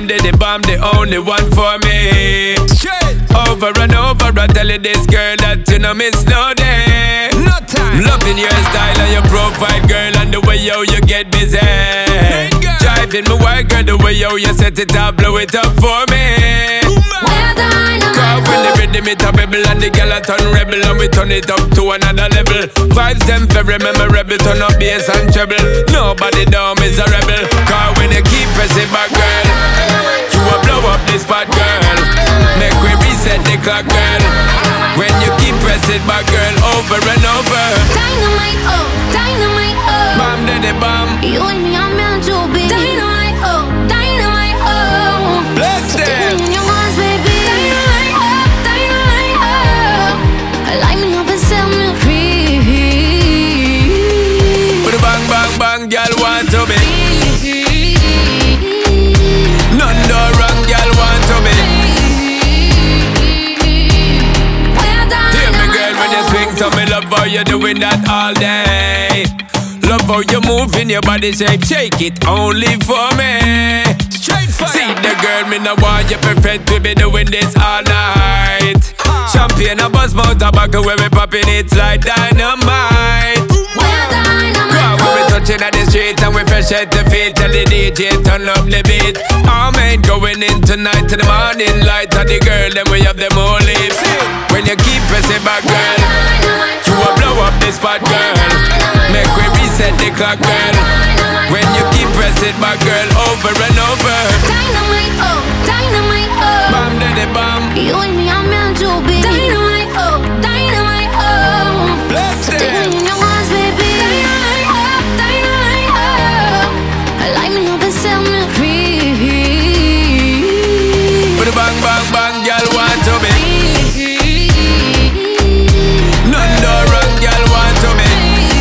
Bomb, the only one for me. Straight over and over, I tell you this girl that you know miss no day. No time. Loving your style and your profile, girl, and the way how you get busy. Hey, driving my work, girl, the way how you set it up, blow it up for me. Cause when the rhythm it a rebel and the girl a turn rebel and we turn it up to another level. Vibes them very memorable, turn up bass and treble. Nobody down is a rebel. Cause when you keep pressing back, girl, you will blow up this spot, girl. Make we reset the clock, girl. When you keep pressing back, girl, over and over. Dynamite, oh, dynamite, oh. Bomb, daddy, bomb. You and me are meant to be. Dynamite, oh, dynamite, oh. Bless them. Take me in your arms, baby. Dynamite, oh, dynamite, oh. Light me up and set me free. Put a bang, bang, bang, girl want to be. None do wrong, girl want to be. Hear me, girl, when you swing, so me love how you doing that all day. Love how you moving your body shape, shake it only for me. Straight fire. See the girl, me no want you perfect, we be doing this all night. Champagne and buzz mouth tobacco, where we popping it like dynamite. When we touching at the street and we fresh at the feet, tell the DJ turn up the beat. Our man going in tonight to the morning light, and the girl then we have them all lips. When you keep pressing back, girl, you will blow up this spot, girl. Make we reset the clock, girl. When you keep pressing back, girl, over and over. Dynamite, oh, dynamite, oh. Bomb, daddy, bomb. You and me are meant to be. Dynamite, oh, dynamite, oh. Bless them. Take me in your arms, baby. Dynamite, oh, dynamite, oh. Light me up and set me free. Put a bang, bang, bang, girl want to be. None do wrong, girl want to be.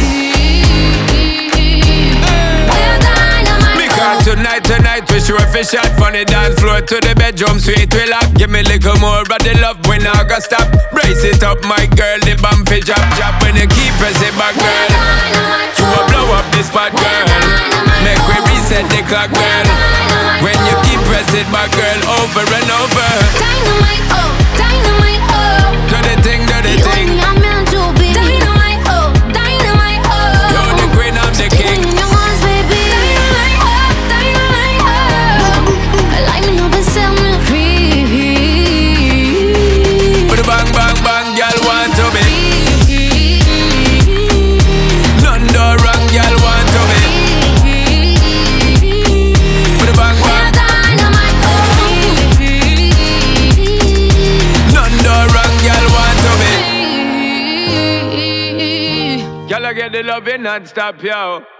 Because tonight we sure fi shot from the dance floor to the bedroom sweet we lock. Give me a little more of the love when I go stop. Brace it up, my girl, the bomb fi drop. When you keep pressing back, girl, you will blow up this spot, girl. Make we reset the clock, girl. When you keep pressing back, girl, over and over. Dynamite, oh, dynamite, oh. Do the thing, do the You thing. and me are meant to be. Dynamite, oh, dynamite, oh. You're the queen, I'm the Take king. me in your arms, baby. Dynamite, oh, dynamite, oh. Light me up and set me free. Put a bang, bang, bang, girl want to be. None do wrong, girl want to be. Put a bang, bang. None do wrong, girl want to be. Girl, I get the loving non-stop, yo.